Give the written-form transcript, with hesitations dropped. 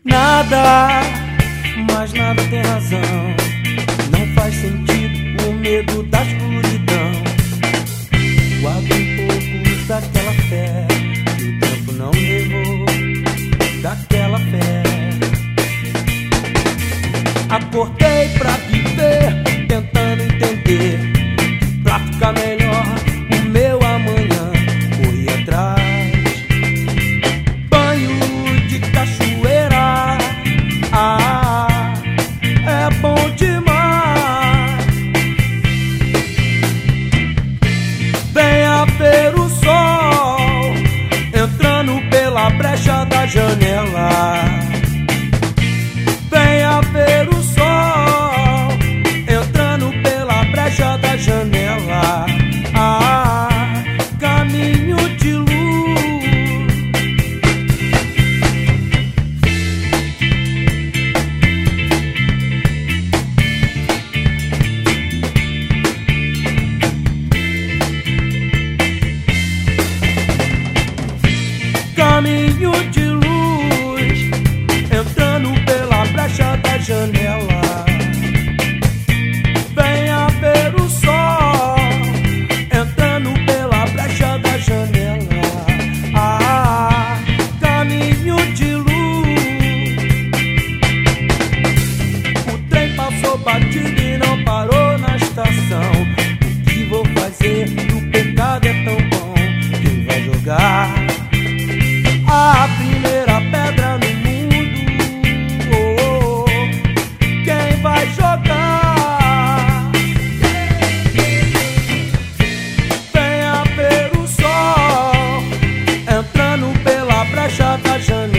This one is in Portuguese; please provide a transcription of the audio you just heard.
Nada, mas nada tem razão. Não faz sentido o medo da escuridão. Guarda um pouco daquela fé que o tempo não levou, daquela fé. Acordei pra viver, tentando entender, pra ficar melhor o meu amanhã. Corri atrás, banho de cachoeira, ah, é bom demais. Venha ver o sol entrando pela brecha da janela. Venha ver o sol entrando pela brecha da janela. Ah, caminho de luz. Caminho de luz entrando pela brecha da janela. Venha ver o sol entrando pela brecha da janela. Ah, caminho de luz. O trem passou batido e não parou na estação. O que vou fazer? O pecado é tão bom. Quem vai jogar a primeira pedra no mundo? Oh, oh, quem vai jogar? Venha ver o sol entrando pela brecha da janela.